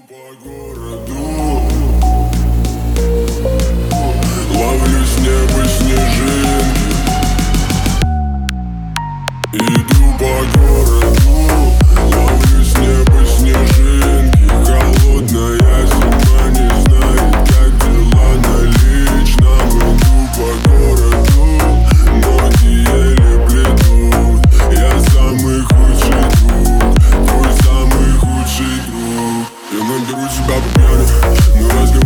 По городу ловлю с неба снежинки. Иду по городу, ловлю с неба снежинки. Холодная зима не знает, как дела на личном. Иду по городу, ноги еле плетут. Я самый худший друг, твой самый худший друг. Я наберу тебя по пьяни, но разговариваю